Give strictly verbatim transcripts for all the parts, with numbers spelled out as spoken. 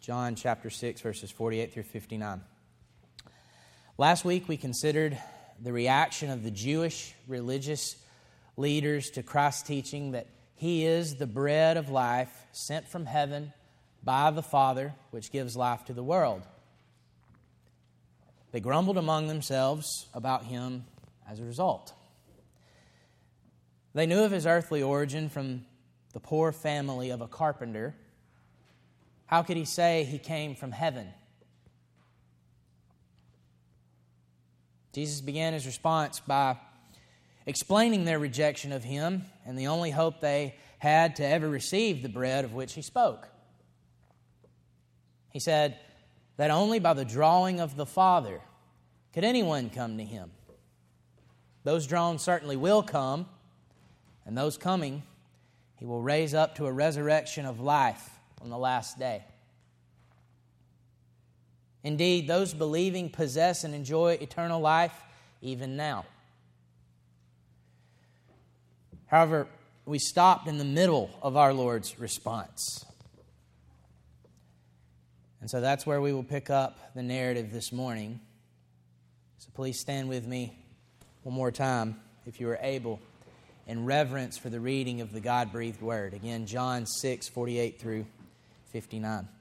John chapter six, verses forty-eight through fifty-nine. Last week we considered the reaction of the Jewish religious leaders to Christ's teaching that He is the bread of life sent from heaven by the Father, which gives life to the world. They grumbled among themselves about Him as a result. They knew of His earthly origin from the poor family of a carpenter. How could He say He came from heaven? Jesus began His response by explaining their rejection of Him and the only hope they had to ever receive the bread of which He spoke. He said that only by the drawing of the Father could anyone come to Him. Those drawn certainly will come, and those coming He will raise up to a resurrection of life on the last day. Indeed, those believing possess and enjoy eternal life even now. However, we stopped in the middle of our Lord's response. And so that's where we will pick up the narrative this morning. So please stand with me one more time, if you are able, in reverence for the reading of the God-breathed Word. Again, John six, forty-eight through fifty-nine.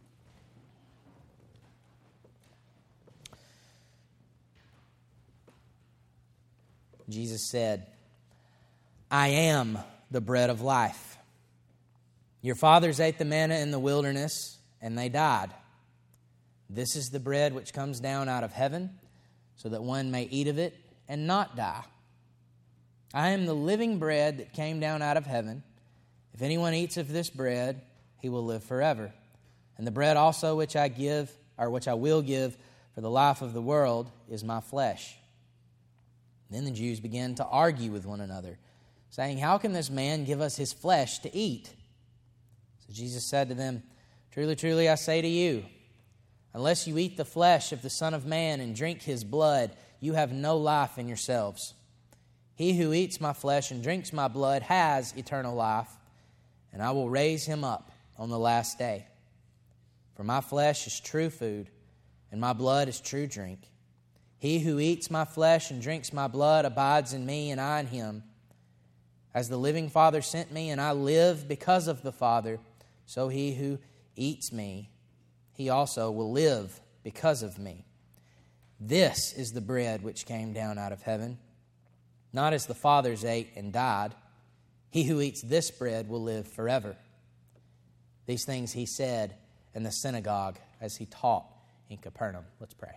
Jesus said, I am the bread of life. Your fathers ate the manna in the wilderness, and they died. This is the bread which comes down out of heaven, so that one may eat of it and not die. I am the living bread that came down out of heaven. If anyone eats of this bread, he will live forever. And the bread also which I give, or which I will give for the life of the world, is my flesh. Then the Jews began to argue with one another, saying, how can this man give us his flesh to eat? So Jesus said to them, truly, truly, I say to you, unless you eat the flesh of the Son of Man and drink His blood, you have no life in yourselves. He who eats my flesh and drinks my blood has eternal life, and I will raise him up on the last day. For my flesh is true food, and my blood is true drink. He who eats my flesh and drinks my blood abides in me, and I in him. As the living Father sent me, and I live because of the Father, so he who eats me, he also will live because of me. This is the bread which came down out of heaven, not as the fathers ate and died. He who eats this bread will live forever. These things He said in the synagogue as He taught in Capernaum. Let's pray.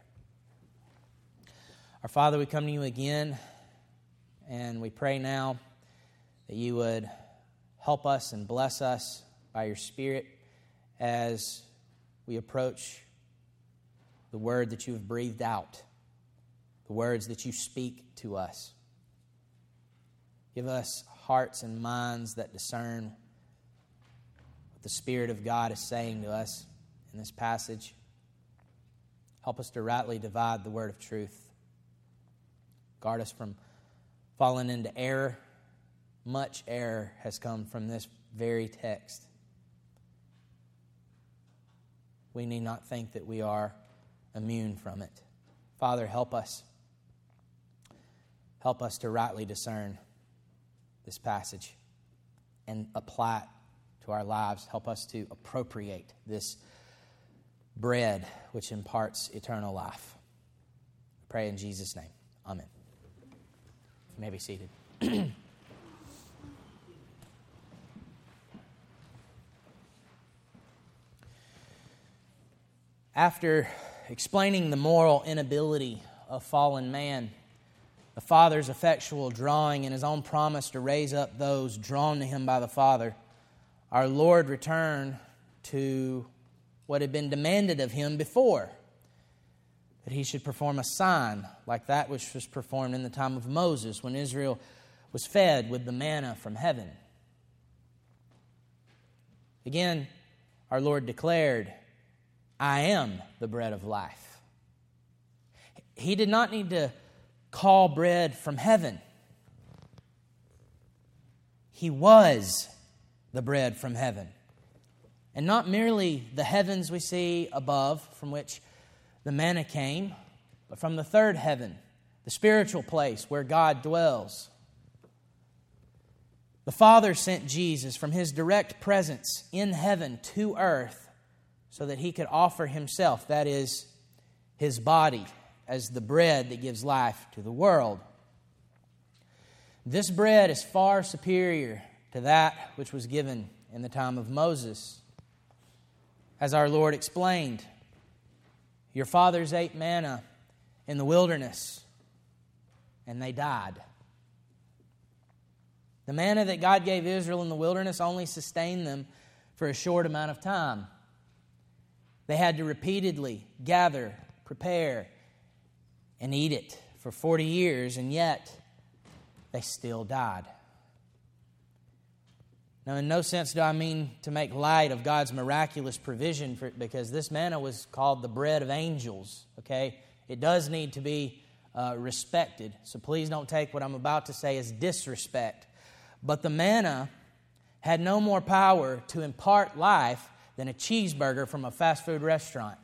Our Father, we come to You again, and we pray now that You would help us and bless us by Your Spirit as we approach the Word that You have breathed out, the words that You speak to us. Give us hearts and minds that discern what the Spirit of God is saying to us in this passage. Help us to rightly divide the word of truth. Guard us from falling into error. Much error has come from this very text. We need not think that we are immune from it. Father, help us. Help us to rightly discern this passage and apply it to our lives. Help us to appropriate this bread which imparts eternal life. I pray in Jesus' name. Amen. You may be seated. After explaining the moral inability of fallen man, the Father's effectual drawing, and His own promise to raise up those drawn to Him by the Father, our Lord returned to what had been demanded of Him before, that He should perform a sign like that which was performed in the time of Moses when Israel was fed with the manna from heaven. Again, our Lord declared, I am the bread of life. He did not need to call bread from heaven. He was the bread from heaven. And not merely the heavens we see above, from which the manna came, but from the third heaven, the spiritual place where God dwells. The Father sent Jesus from His direct presence in heaven to earth so that He could offer Himself, that is, His body, as the bread that gives life to the world. This bread is far superior to that which was given in the time of Moses. As our Lord explained, your fathers ate manna in the wilderness, and they died. The manna that God gave Israel in the wilderness only sustained them for a short amount of time. They had to repeatedly gather, prepare, and eat it for forty years, and yet they still died. Now, in no sense do I mean to make light of God's miraculous provision, for, because this manna was called the bread of angels, okay? It does need to be uh, respected, so please don't take what I'm about to say as disrespect. But the manna had no more power to impart life than a cheeseburger from a fast food restaurant.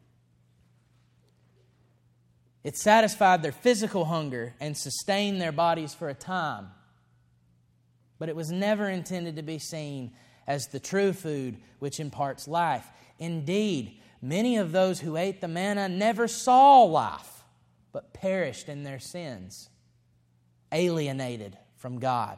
It satisfied their physical hunger and sustained their bodies for a time. But it was never intended to be seen as the true food which imparts life. Indeed, many of those who ate the manna never saw life, but perished in their sins, alienated from God.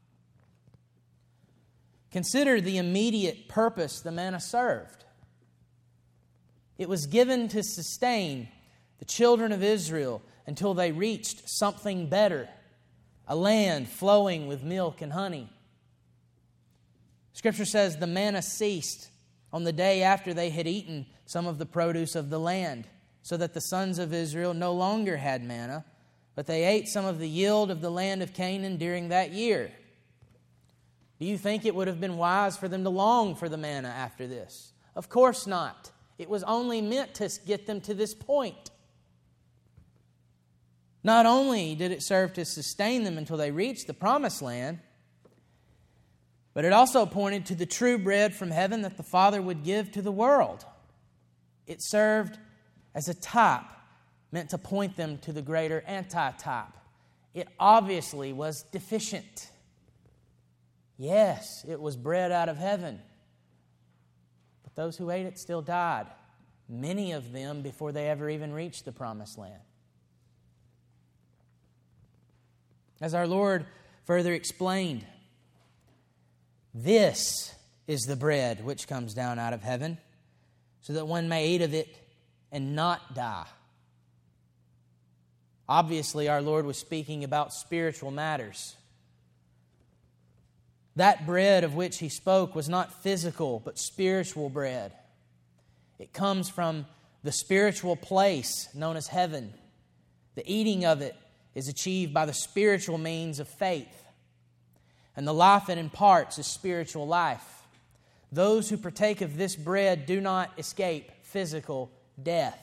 Consider the immediate purpose the manna served. It was given to sustain the children of Israel until they reached something better, a land flowing with milk and honey. Scripture says the manna ceased on the day after they had eaten some of the produce of the land, so that the sons of Israel no longer had manna, but they ate some of the yield of the land of Canaan during that year. Do you think it would have been wise for them to long for the manna after this? Of course not. It was only meant to get them to this point. Not only did it serve to sustain them until they reached the promised land, but it also pointed to the true bread from heaven that the Father would give to the world. It served as a type meant to point them to the greater anti-type. It obviously was deficient. Yes, it was bread out of heaven, but those who ate it still died, many of them before they ever even reached the promised land. As our Lord further explained, this is the bread which comes down out of heaven, so that one may eat of it and not die. Obviously, our Lord was speaking about spiritual matters. That bread of which He spoke was not physical, but spiritual bread. It comes from the spiritual place known as heaven. The eating of it is achieved by the spiritual means of faith. And the life it imparts is spiritual life. Those who partake of this bread do not escape physical death.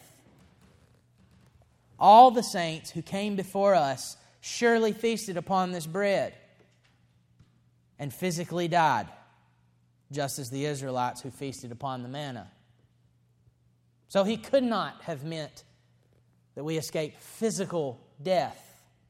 All the saints who came before us surely feasted upon this bread and physically died, just as the Israelites who feasted upon the manna. So He could not have meant that we escape physical death.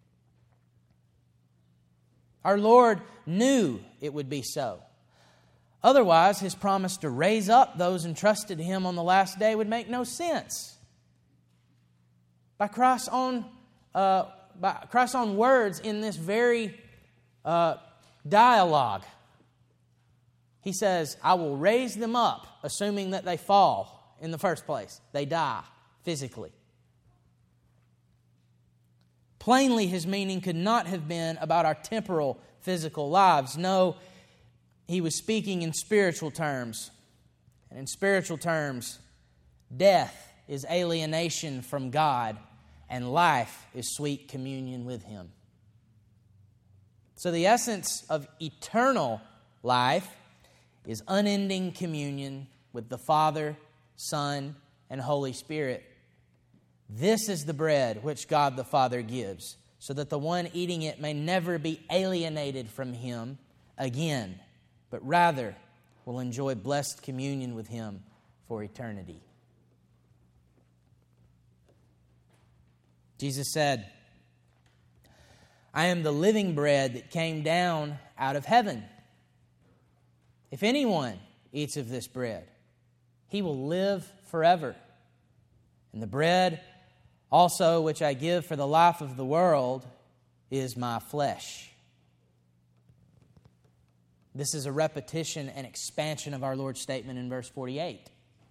Our Lord knew it would be so. Otherwise, His promise to raise up those entrusted to Him on the last day would make no sense. By Christ's own, uh, by Christ's own words in this very uh, dialogue, He says, I will raise them up, assuming that they fall in the first place. They die physically. Plainly, His meaning could not have been about our temporal, physical lives. No, He was speaking in spiritual terms. And in spiritual terms, death is alienation from God, and life is sweet communion with Him. So the essence of eternal life is unending communion with the Father, Son, and Holy Spirit. This is the bread which God the Father gives, so that the one eating it may never be alienated from Him again, but rather will enjoy blessed communion with Him for eternity. Jesus said, I am the living bread that came down out of heaven. If anyone eats of this bread, he will live forever. And the bread also which I give for the life of the world is my flesh. This is a repetition and expansion of our Lord's statement in verse forty-eight.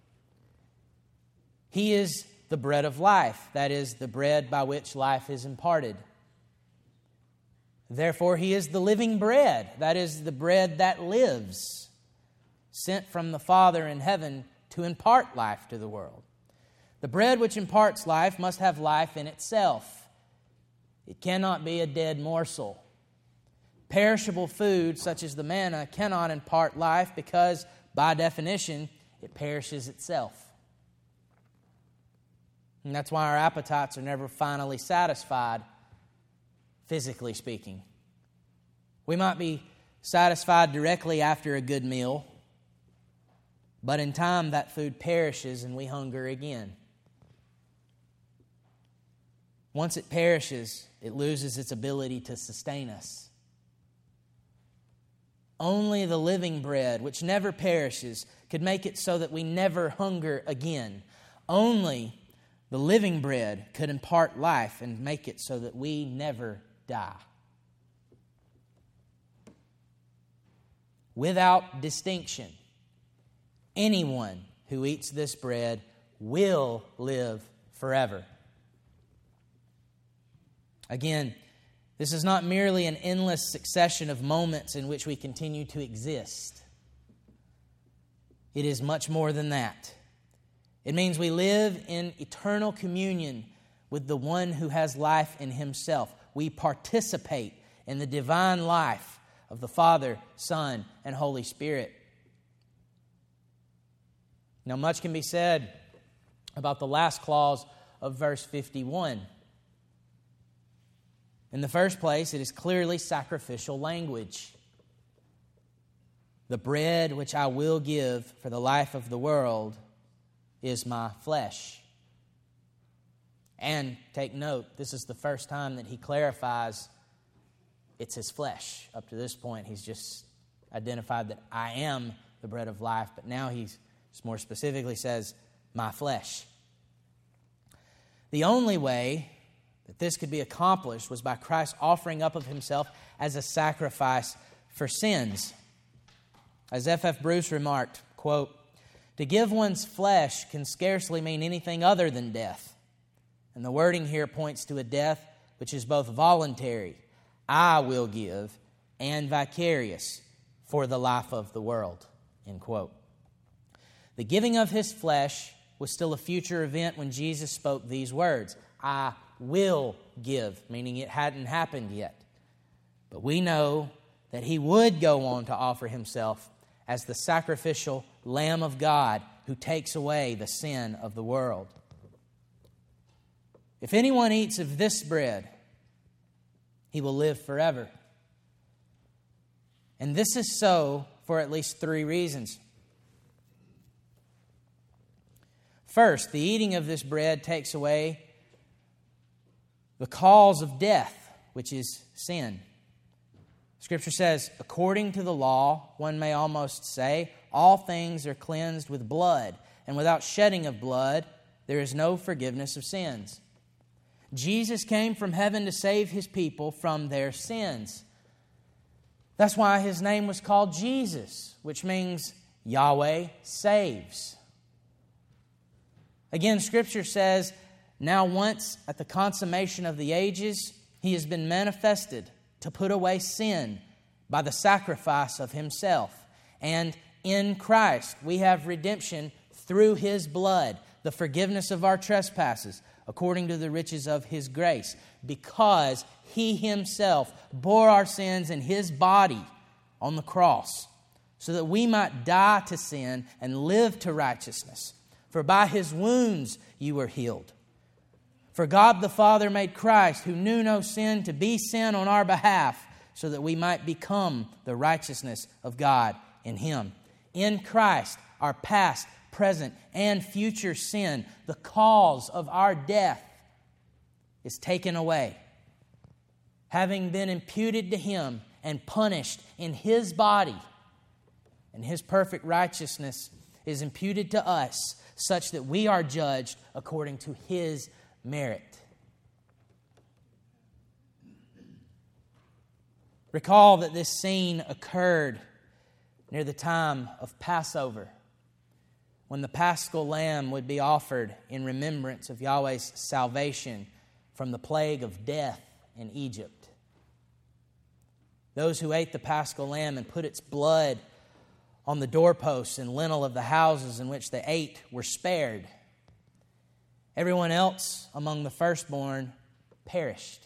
He is the bread of life, that is, the bread by which life is imparted. Therefore, He is the living bread, that is, the bread that lives, sent from the Father in heaven to impart life to the world. The bread which imparts life must have life in itself. It cannot be a dead morsel. Perishable food, such as the manna, cannot impart life because, by definition, it perishes itself. And that's why our appetites are never finally satisfied, physically speaking. We might be satisfied directly after a good meal, but in time that food perishes and we hunger again. Once it perishes, it loses its ability to sustain us. Only the living bread, which never perishes, could make it so that we never hunger again. Only the living bread could impart life and make it so that we never die. Without distinction, anyone who eats this bread will live forever. Again, this is not merely an endless succession of moments in which we continue to exist. It is much more than that. It means we live in eternal communion with the one who has life in Himself. We participate in the divine life of the Father, Son, and Holy Spirit. Now, much can be said about the last clause of verse fifty-one. In the first place, it is clearly sacrificial language. The bread which I will give for the life of the world is my flesh. And take note, this is the first time that He clarifies it's His flesh. Up to this point, He's just identified that I am the bread of life, but now He more specifically says, my flesh. The only way that this could be accomplished was by Christ offering up of Himself as a sacrifice for sins. As F F Bruce remarked, quote, to give one's flesh can scarcely mean anything other than death. And the wording here points to a death which is both voluntary, I will give, and vicarious for the life of the world, end quote. The giving of His flesh was still a future event when Jesus spoke these words, I will give, meaning it hadn't happened yet. But we know that He would go on to offer Himself as the sacrificial Lamb of God who takes away the sin of the world. If anyone eats of this bread, he will live forever. And this is so for at least three reasons. First, the eating of this bread takes away the cause of death, which is sin. Scripture says, according to the law, one may almost say, all things are cleansed with blood, and without shedding of blood, there is no forgiveness of sins. Jesus came from heaven to save His people from their sins. That's why His name was called Jesus, which means Yahweh saves. Again, Scripture says, now once at the consummation of the ages, He has been manifested to put away sin by the sacrifice of Himself. And in Christ we have redemption through His blood, the forgiveness of our trespasses, according to the riches of His grace, because He Himself bore our sins in His body on the cross, so that we might die to sin and live to righteousness. For by His wounds you were healed. For God the Father made Christ, who knew no sin, to be sin on our behalf, so that we might become the righteousness of God in Him. In Christ, our past, present, and future sin, the cause of our death, is taken away. Having been imputed to Him and punished in His body, and His perfect righteousness is imputed to us, such that we are judged according to His merit. Recall that this scene occurred near the time of Passover, when the Paschal lamb would be offered in remembrance of Yahweh's salvation from the plague of death in Egypt. Those who ate the Paschal lamb and put its blood on the doorposts and lintel of the houses in which they ate were spared. Everyone else among the firstborn perished.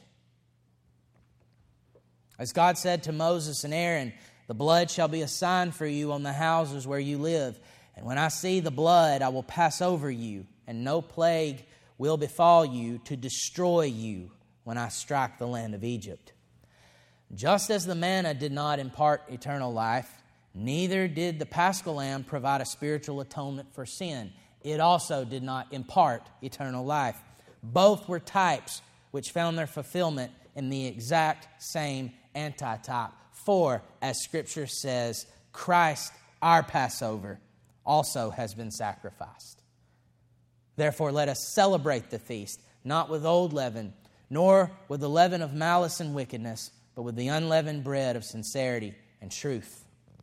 As God said to Moses and Aaron, "The blood shall be a sign for you on the houses where you live. And when I see the blood, I will pass over you, and no plague will befall you to destroy you when I strike the land of Egypt." Just as the manna did not impart eternal life, neither did the Paschal lamb provide a spiritual atonement for sin. It also did not impart eternal life. Both were types which found their fulfillment in the exact same antitype. For, as Scripture says, Christ, our Passover, also has been sacrificed. Therefore, let us celebrate the feast, not with old leaven, nor with the leaven of malice and wickedness, but with the unleavened bread of sincerity and truth.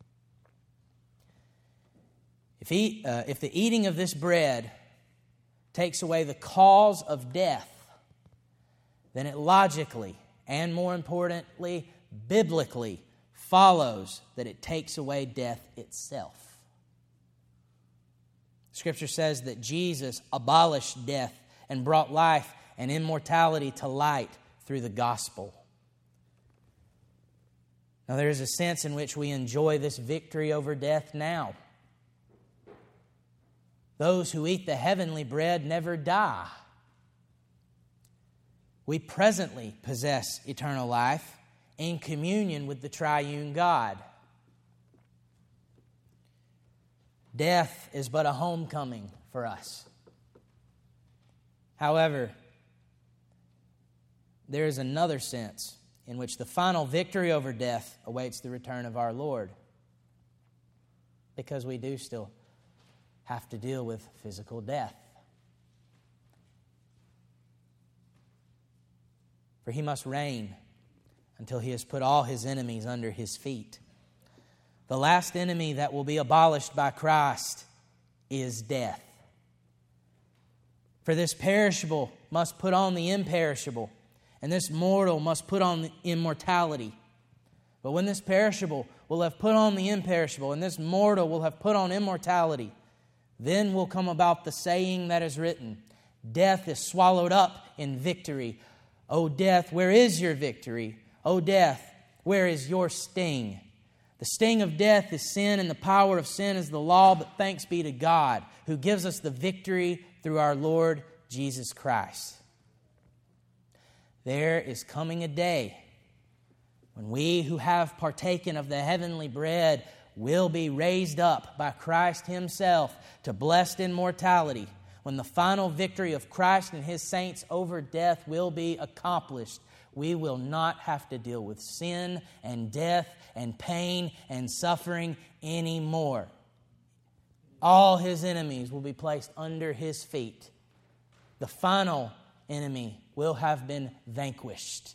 If, eat, uh, if the eating of this bread takes away the cause of death, then it logically, and more importantly, biblically, follows that it takes away death itself. Scripture says that Jesus abolished death and brought life and immortality to light through the gospel. Now, there is a sense in which we enjoy this victory over death now. Those who eat the heavenly bread never die. We presently possess eternal life in communion with the triune God. Death is but a homecoming for us. However, there is another sense in which the final victory over death awaits the return of our Lord, because we do still have to deal with physical death. For He must reign until He has put all His enemies under His feet. The last enemy that will be abolished by Christ is death. For this perishable must put on the imperishable, and this mortal must put on the immortality. But when this perishable will have put on the imperishable, and this mortal will have put on immortality, then will come about the saying that is written, "Death is swallowed up in victory. O death, where is your victory? O death, where is your sting?" The sting of death is sin, and the power of sin is the law, but thanks be to God, who gives us the victory through our Lord Jesus Christ. There is coming a day when we who have partaken of the heavenly bread will be raised up by Christ Himself to blessed immortality, when the final victory of Christ and His saints over death will be accomplished. We will not have to deal with sin and death and pain and suffering anymore. All His enemies will be placed under His feet. The final enemy will have been vanquished.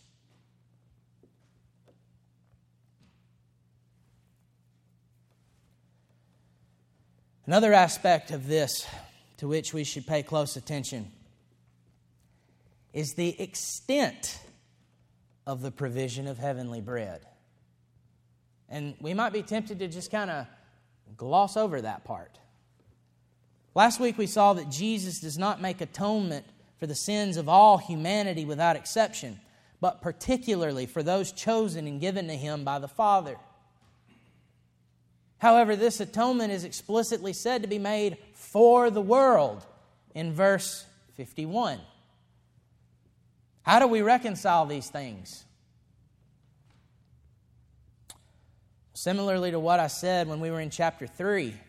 Another aspect of this to which we should pay close attention is the extent of the provision of heavenly bread. And we might be tempted to just kind of gloss over that part. Last week we saw that Jesus does not make atonement for the sins of all humanity without exception, but particularly for those chosen and given to Him by the Father. However, this atonement is explicitly said to be made for the world in verse fifty-one. How do we reconcile these things? Similarly to what I said when we were in chapter three,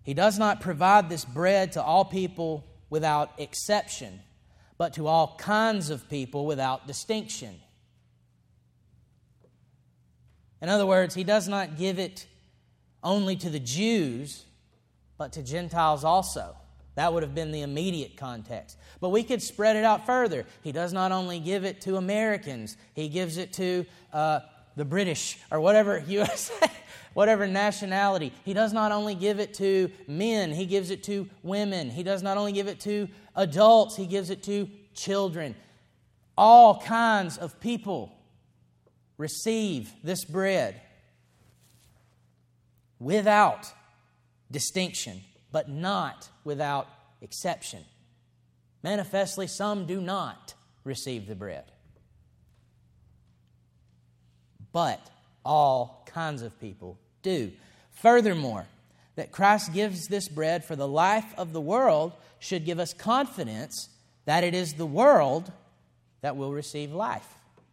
He does not provide this bread to all people without exception, but to all kinds of people without distinction. In other words, He does not give it only to the Jews, but to Gentiles also. That would have been the immediate context. But we could spread it out further. He does not only give it to Americans, He gives it to uh, the British or whatever U S A, whatever nationality. He does not only give it to men, He gives it to women. He does not only give it to adults, He gives it to children. All kinds of people receive this bread without distinction, but not without exception. Manifestly, some do not receive the bread. But all kinds of people do. Furthermore, that Christ gives this bread for the life of the world should give us confidence that it is the world that will receive life.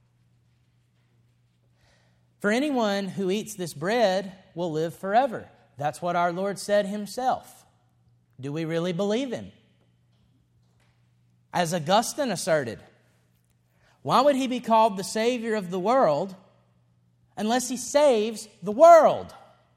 For anyone who eats this bread will live forever. That's what our Lord said Himself. Do we really believe Him? As Augustine asserted, why would He be called the Savior of the world unless He saves the world?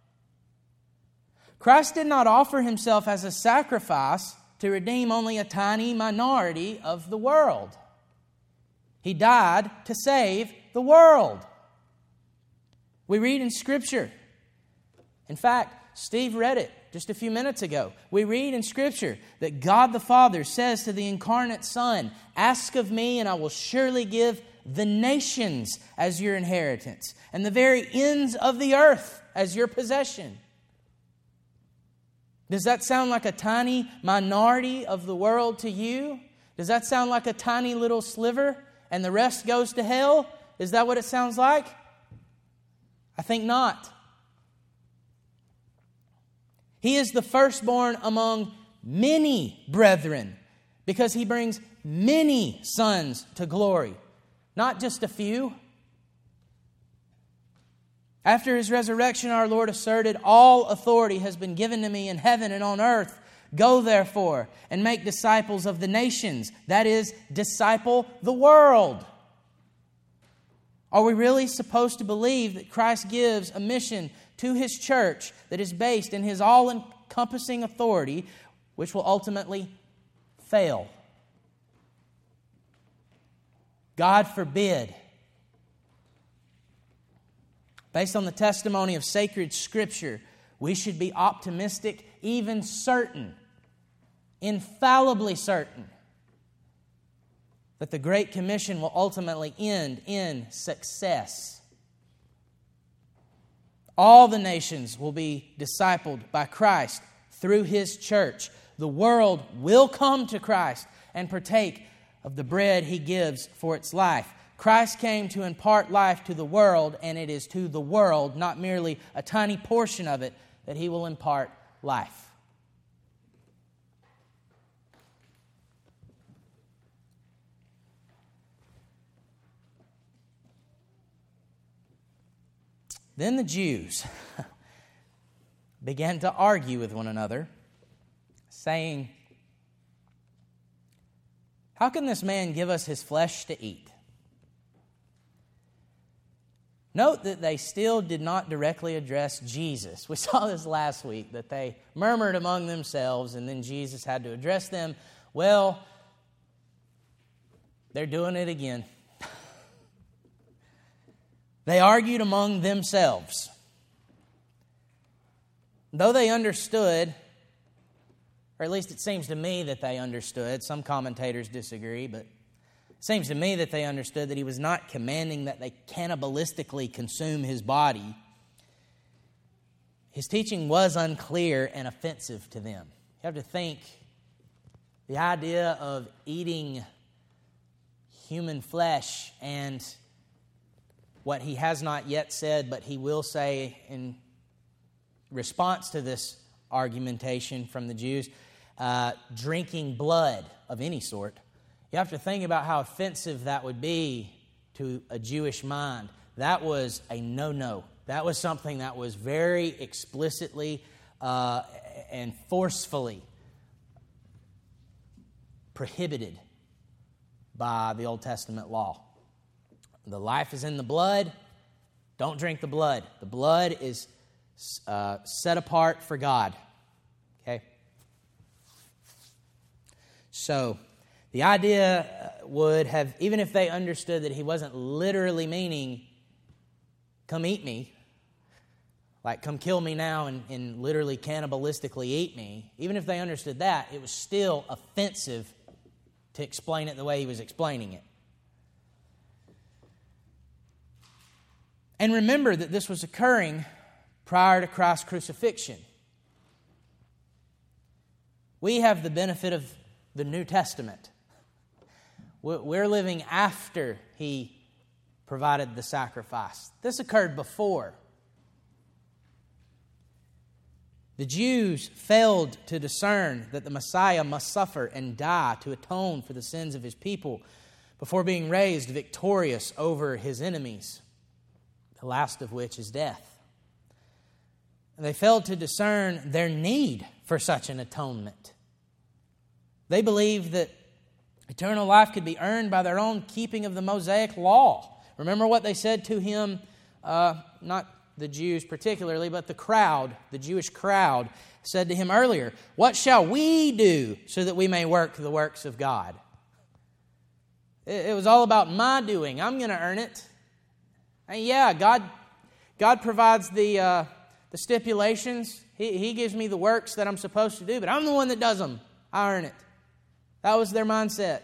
Christ did not offer Himself as a sacrifice to redeem only a tiny minority of the world. He died to save the world. We read in Scripture. In fact, Steve read it just a few minutes ago. We read in Scripture that God the Father says to the incarnate Son, "Ask of me, and I will surely give the nations as your inheritance, and the very ends of the earth as your possession." Does that sound like a tiny minority of the world to you? Does that sound like a tiny little sliver and the rest goes to hell? Is that what it sounds like? I think not. He is the firstborn among many brethren because He brings many sons to glory, not just a few. After His resurrection, our Lord asserted, "All authority has been given to me in heaven and on earth. Go therefore and make disciples of the nations." That is, disciple the world. Are we really supposed to believe that Christ gives a mission to His church that is based in His all-encompassing authority, which will ultimately fail? God forbid. Based on the testimony of sacred Scripture, we should be optimistic, even certain, infallibly certain, that the Great Commission will ultimately end in success. All the nations will be discipled by Christ through His church. The world will come to Christ and partake of the bread He gives for its life. Christ came to impart life to the world, and it is to the world, not merely a tiny portion of it, that He will impart life. Then the Jews began to argue with one another, saying, "How can this man give us his flesh to eat?" Note that they still did not directly address Jesus. We saw this last week, that they murmured among themselves, and then Jesus had to address them. Well, they're doing it again. They argued among themselves. Though they understood, or at least it seems to me that they understood, some commentators disagree, but it seems to me that they understood that He was not commanding that they cannibalistically consume His body. His teaching was unclear and offensive to them. You have to think, the idea of eating human flesh and what He has not yet said, but He will say in response to this argumentation from the Jews, uh, drinking blood of any sort. You have to think about how offensive that would be to a Jewish mind. That was a no-no. That was something that was very explicitly uh, and forcefully prohibited by the Old Testament law. The life is in the blood. Don't drink the blood. The blood is uh, set apart for God. Okay? So, the idea would have, even if they understood that he wasn't literally meaning, come eat me, like come kill me now and, and literally cannibalistically eat me, even if they understood that, it was still offensive to explain it the way he was explaining it. And remember that this was occurring prior to Christ's crucifixion. We have the benefit of the New Testament. We're living after he provided the sacrifice. This occurred before. The Jews failed to discern that the Messiah must suffer and die to atone for the sins of his people before being raised victorious over his enemies, the last of which is death. And they failed to discern their need for such an atonement. They believed that eternal life could be earned by their own keeping of the Mosaic law. Remember what they said to him, uh, not the Jews particularly, but the crowd, the Jewish crowd, said to him earlier, "What shall we do so that we may work the works of God?" It, it was all about my doing. I'm going to earn it. And yeah, God, God provides the uh, the stipulations. He, he gives me the works that I'm supposed to do, but I'm the one that does them. I earn it. That was their mindset.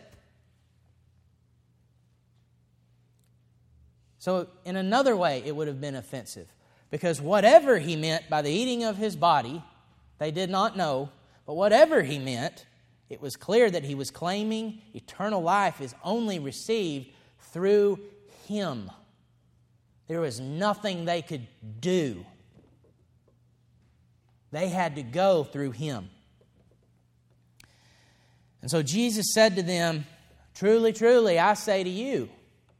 So in another way, it would have been offensive. Because whatever he meant by the eating of his body, they did not know. But whatever he meant, it was clear that he was claiming eternal life is only received through him. There was nothing they could do. They had to go through him. And so Jesus said to them, "Truly, truly, I say to you,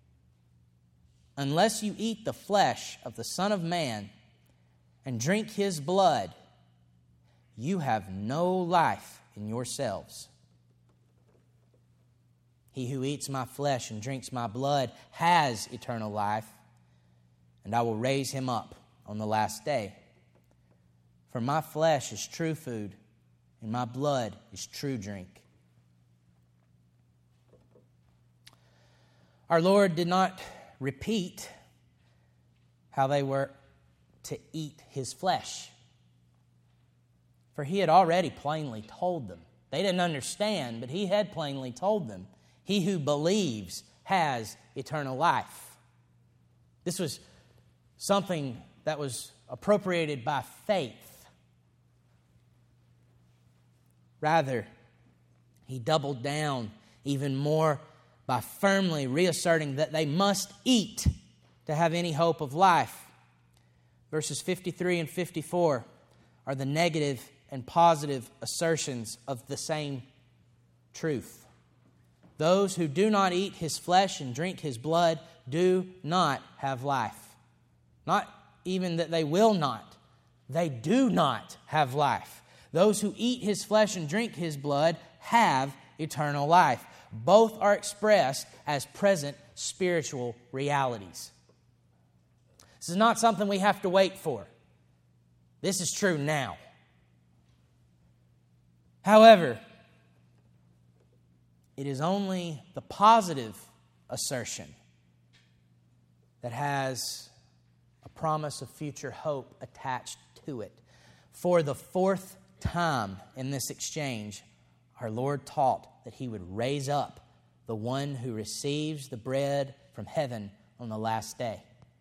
unless you eat the flesh of the Son of Man and drink his blood, you have no life in yourselves. He who eats my flesh and drinks my blood has eternal life, and I will raise him up on the last day. For my flesh is true food, and my blood is true drink." Our Lord did not repeat how they were to eat his flesh, for he had already plainly told them. They didn't understand, but he had plainly told them. He who believes has eternal life. This was something that was appropriated by faith. Rather, he doubled down even more by firmly reasserting that they must eat to have any hope of life. Verses fifty-three and fifty-four are the negative and positive assertions of the same truth. Those who do not eat his flesh and drink his blood do not have life. Not even that they will not. They do not have life. Those who eat his flesh and drink his blood have eternal life. Both are expressed as present spiritual realities. This is not something we have to wait for. This is true now. However, it is only the positive assertion that has a promise of future hope attached to it. For the fourth time in this exchange, our Lord taught that he would raise up the one who receives the bread from heaven on the last day.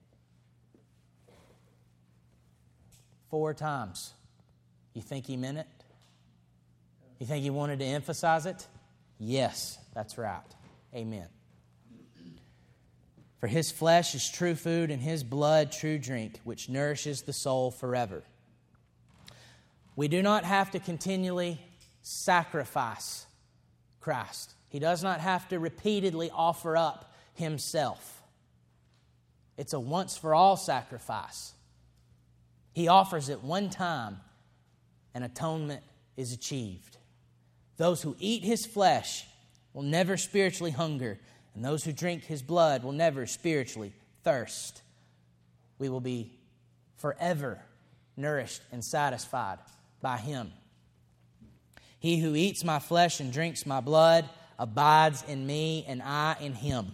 Four times. You think he meant it? You think he wanted to emphasize it? Yes, that's right. Amen. For his flesh is true food and his blood true drink, which nourishes the soul forever. We do not have to continually sacrifice Christ. He does not have to repeatedly offer up himself. It's a once-for-all sacrifice. He offers it one time, and atonement is achieved. Those who eat his flesh will never spiritually hunger, and those who drink his blood will never spiritually thirst. We will be forever nourished and satisfied by him. He who eats my flesh and drinks my blood abides in me, and I in him.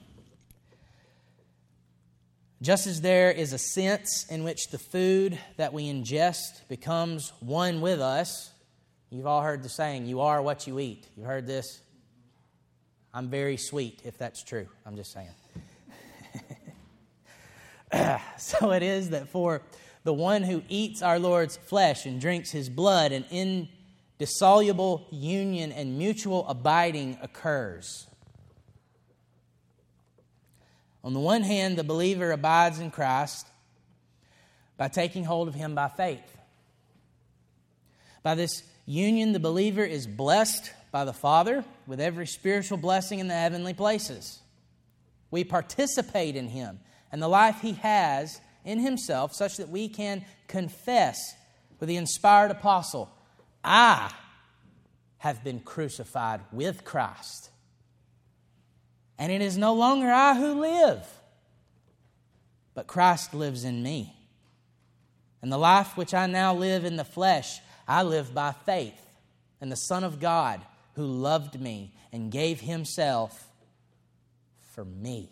Just as there is a sense in which the food that we ingest becomes one with us, you've all heard the saying, you are what you eat. You've heard this? I'm very sweet, if that's true. I'm just saying. So it is that for the one who eats our Lord's flesh and drinks his blood, an indissoluble union and mutual abiding occurs. On the one hand, the believer abides in Christ by taking hold of him by faith. By this union, the believer is blessed by the Father with every spiritual blessing in the heavenly places. We participate in him and the life he has in himself, such that we can confess with the inspired apostle, I have been crucified with Christ. And it is no longer I who live, but Christ lives in me. And the life which I now live in the flesh, I live by faith in the Son of God who loved me and gave himself for me.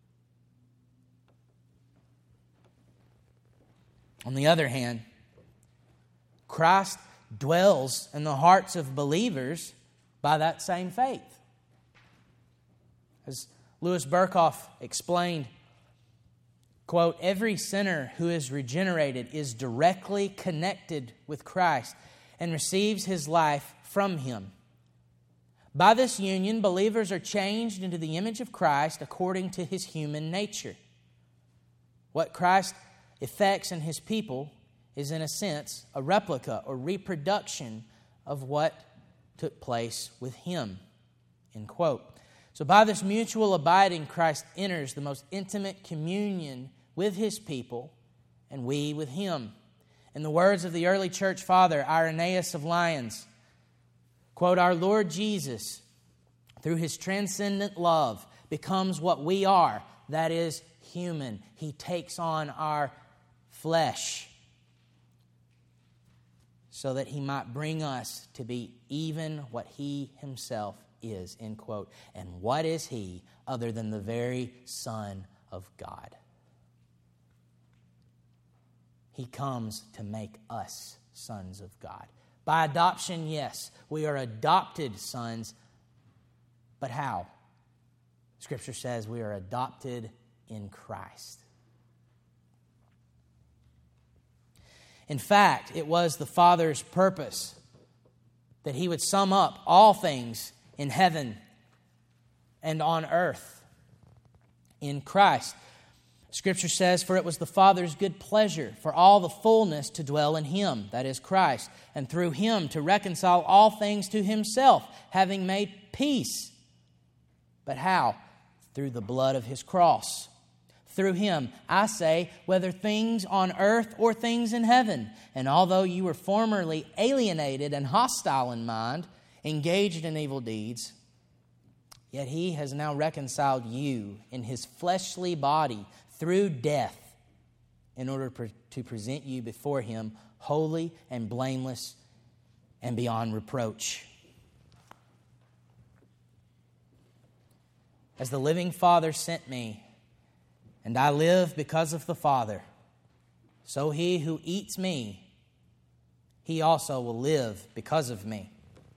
On the other hand, Christ dwells in the hearts of believers by that same faith. As Louis Berkhoff explained, quote, every sinner who is regenerated is directly connected with Christ and receives his life from him. By this union, believers are changed into the image of Christ according to his human nature. What Christ effects in his people is, in a sense, a replica or reproduction of what took place with him, end quote. So by this mutual abiding, Christ enters the most intimate communion with his people, and we with him. In the words of the early church father, Irenaeus of Lyons, quote, our Lord Jesus, through his transcendent love, becomes what we are, that is, human. He takes on our flesh so that he might bring us to be even what he himself is, end quote. And what is he other than the very Son of God? He comes to make us sons of God. By adoption, yes, we are adopted sons. But how? Scripture says we are adopted in Christ. In fact, it was the Father's purpose that he would sum up all things in heaven and on earth in Christ. Scripture says, for it was the Father's good pleasure for all the fullness to dwell in him, that is Christ, and through him to reconcile all things to himself, having made peace. But how? Through the blood of his cross. Through him, I say, whether things on earth or things in heaven. And although you were formerly alienated and hostile in mind, engaged in evil deeds, yet he has now reconciled you in his fleshly body through death, in order to present you before him holy and blameless and beyond reproach. As the living Father sent me, and I live because of the Father, so he who eats me, he also will live because of me.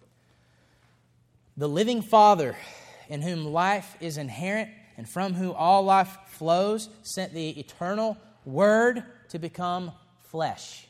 The living Father, in whom life is inherent and from whom all life flows, sent the eternal Word to become flesh.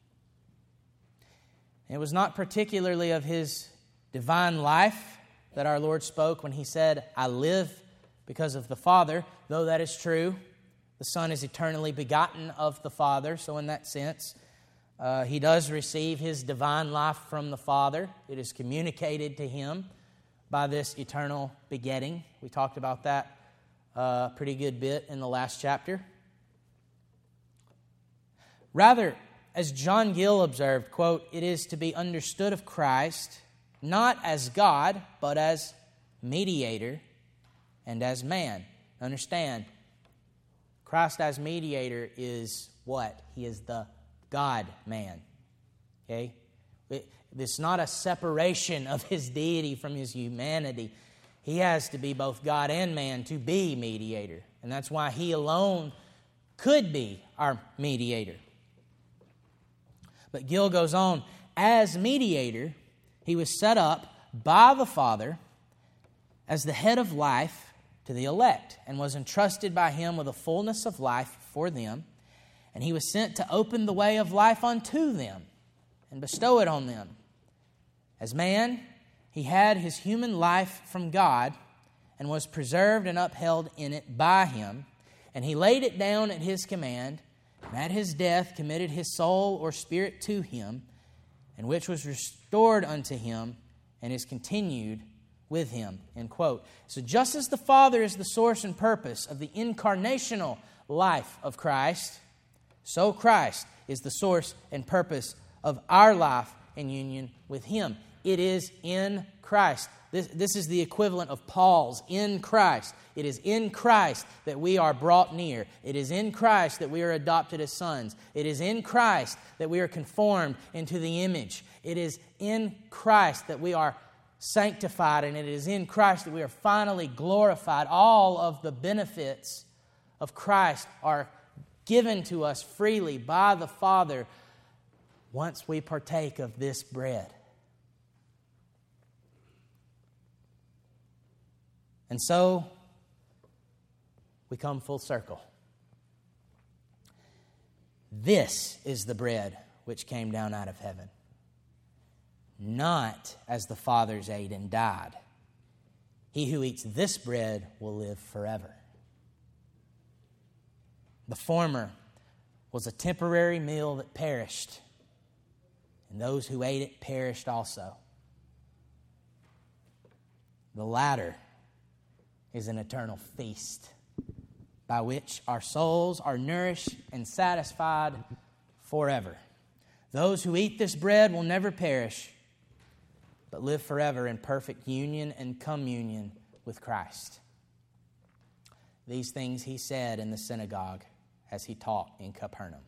It was not particularly of his divine life that our Lord spoke when he said, I live because of the Father, though that is true. The Son is eternally begotten of the Father, so in that sense, uh, he does receive his divine life from the Father. It is communicated to him by this eternal begetting. We talked about that a uh, pretty good bit in the last chapter. Rather, As John Gill observed, quote, "It is to be understood of Christ not as God, but as mediator and as man." Understand, Christ as mediator is what? He is the God-man. Okay? It's not a separation of His deity from His humanity. He has to be both God and man to be mediator. And that's why He alone could be our mediator. But Gill goes on, as mediator, He was set up by the Father as the head of life to the elect, and was entrusted by Him with a fullness of life for them. And He was sent to open the way of life unto them and bestow it on them. As man, He had His human life from God and was preserved and upheld in it by Him. And He laid it down at His command, and at His death committed His soul or spirit to Him, and which was restored unto Him and is continued with Him. End quote. So just as the Father is the source and purpose of the incarnational life of Christ, so Christ is the source and purpose of our life in union with Him. It is in Christ. This, this is the equivalent of Paul's in Christ. It is in Christ that we are brought near. It is in Christ that we are adopted as sons. It is in Christ that we are conformed into the image. It is in Christ that we are sanctified, and it is in Christ that we are finally glorified. All of the benefits of Christ are given to us freely by the Father once we partake of this bread. And so, we come full circle. This is the bread which came down out of heaven, not as the fathers ate and died. He who eats this bread will live forever. The former was a temporary meal that perished, and those who ate it perished also. The latter is an eternal feast by which our souls are nourished and satisfied forever. Those who eat this bread will never perish, but live forever in perfect union and communion with Christ. These things He said in the synagogue as He taught in Capernaum.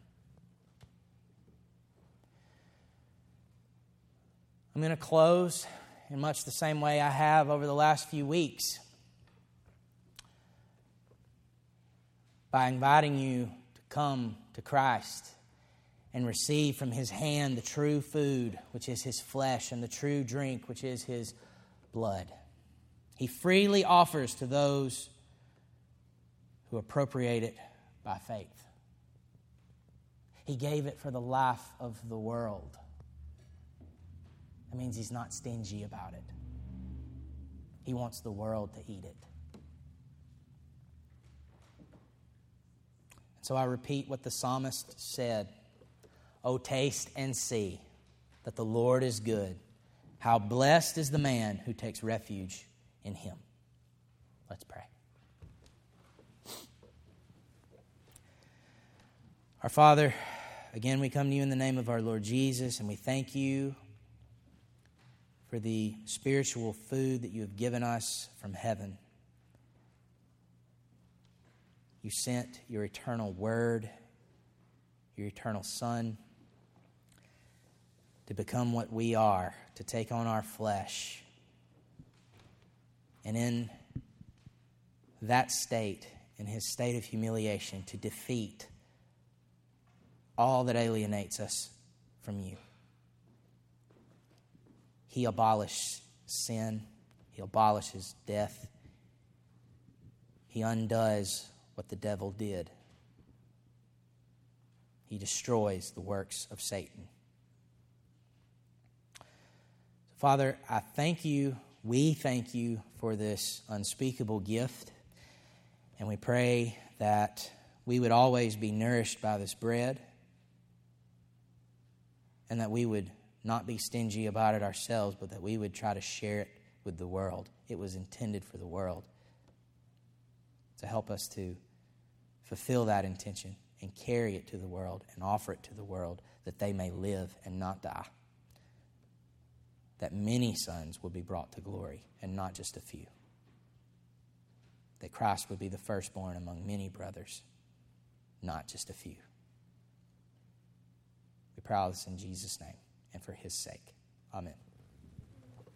I'm going to close in much the same way I have over the last few weeks, by inviting you to come to Christ and receive from His hand the true food, which is His flesh, and the true drink, which is His blood. He freely offers to those who appropriate it by faith. He gave it for the life of the world. That means He's not stingy about it. He wants the world to eat it. So I repeat what the psalmist said. "O taste and see that the Lord is good. How blessed is the man who takes refuge in Him." Let's pray. Our Father, again we come to You in the name of our Lord Jesus, and we thank You for the spiritual food that You have given us from heaven. You sent Your eternal Word, Your eternal Son, to become what we are, to take on our flesh. And in that state, in His state of humiliation, to defeat all that alienates us from You. He abolished sin. He abolishes death. He undoes what the devil did. He destroys the works of Satan. Father, I thank You, we thank You for this unspeakable gift, and we pray that we would always be nourished by this bread, and that we would not be stingy about it ourselves, but that we would try to share it with the world. It was intended for the world. To help us to fulfill that intention and carry it to the world and offer it to the world that they may live and not die. That many sons will be brought to glory and not just a few. That Christ would be the firstborn among many brothers, not just a few. We pray all this in Jesus' name and for his sake. Amen.